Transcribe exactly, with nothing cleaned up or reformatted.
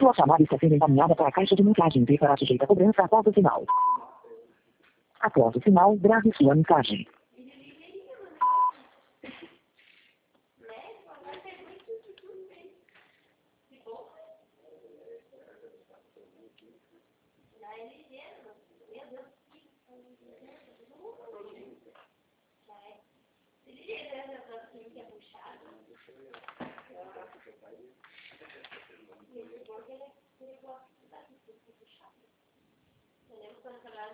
Sua chamada está sendo encaminhada para a caixa de mensagem e será sujeita a cobrança após o sinal. Após o sinal, grave sua mensagem. Tenemos que